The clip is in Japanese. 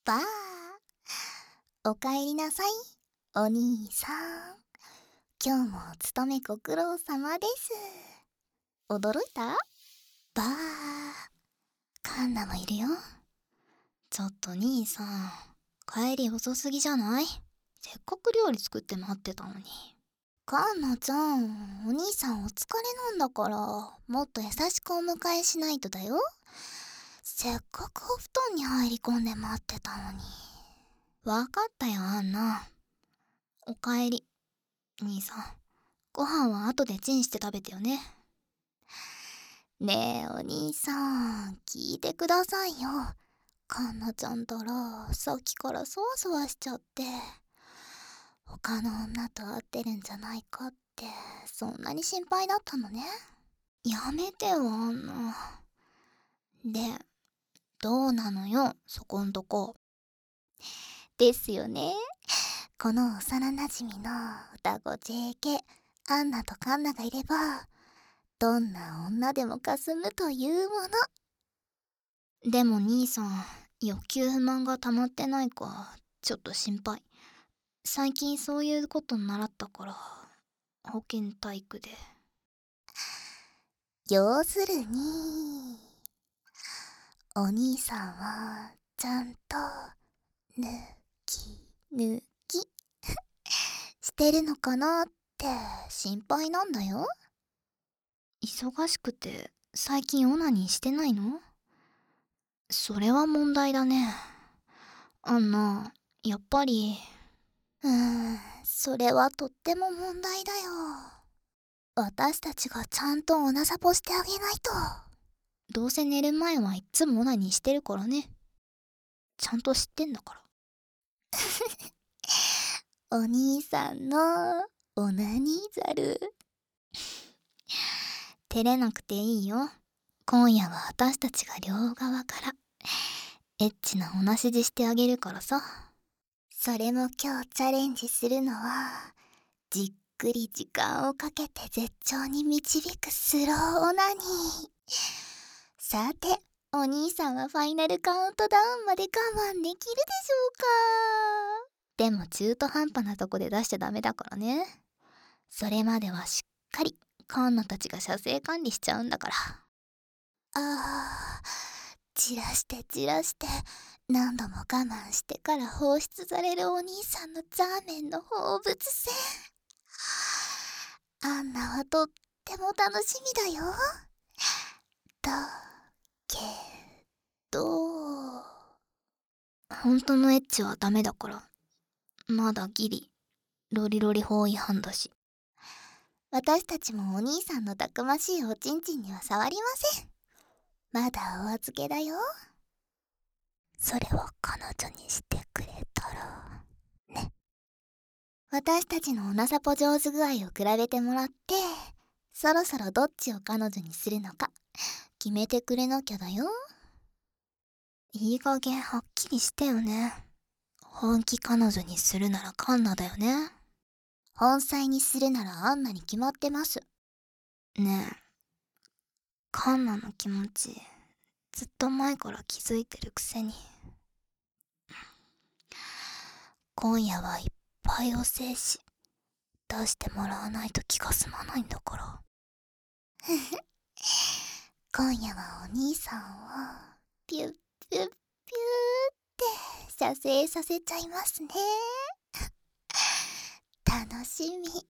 ばあ、おかえりなさい、お兄さん。今日もお勤めご苦労様です。驚いた？ばあ、カンナもいるよ。ちょっと兄さん、帰り遅すぎじゃない？せっかく料理作って待ってたのに。カンナちゃん、お兄さんお疲れなんだから、もっと優しくお迎えしないとだよ。せっかくお布団に入り込んで待ってたのに。わかったよ、アンナ。おかえり、兄さん。ご飯は後でチンして食べてよね。ねえ、お兄さん、聞いてくださいよ。カンナちゃんたら、さっきからそわそわしちゃって。他の女と会ってるんじゃないかって、そんなに心配だったのね。やめてよ、アンナ。で、どうなのよ、そこんとこ。ですよね。この幼馴染の双子 JK、アンナとカンナがいれば、どんな女でもかすむというもの。でも兄さん、欲求不満が溜まってないか、ちょっと心配。最近そういうこと習ったから、保健体育で。要するに、お兄さんは、ちゃんと、抜抜きしてるのかなって心配なんだよ。忙しくて、最近オナニーしてないの？それは問題だね。アンナ、やっぱり。それはとっても問題だよ。私たちがちゃんとオナサポしてあげないと。どうせ寝る前はいっつもオナニーしてるからね。ちゃんと知ってんだから。お兄さんのオナニーザル。照れなくていいよ。今夜は私たちが両側からエッチなおなしじしてあげるからさ。それも今日チャレンジするのは、じっくり時間をかけて絶頂に導くスローオナニー。さて、お兄さんはファイナルカウントダウンまで我慢できるでしょうか？でも中途半端なとこで出しちゃダメだからね。それまではしっかりカンナたちが射精管理しちゃうんだから。散らして散らして何度も我慢してから放出されるお兄さんのザーメンの放物線。アンナはとっても楽しみだよ。だけど、本当のエッチはダメだから。まだギリロリロリ法違反だし。私たちもお兄さんのたくましいおちんちんには触りません。まだお預けだよ。それを彼女にしてくれたらね。私たちのオナサポ上手具合を比べてもらって、そろそろどっちを彼女にするのか決めてくれなきゃだよ。いい加減はっきりしてよね。本気彼女にするならカンナだよね。本妻にするならアンナに決まってます。ねえ、カンナの気持ちずっと前から気づいてるくせに。今夜はいっぱいお精子出してもらわないと気が済まないんだから。今夜はお兄さんをピュッピュッピューって射精させちゃいますね。楽しみ。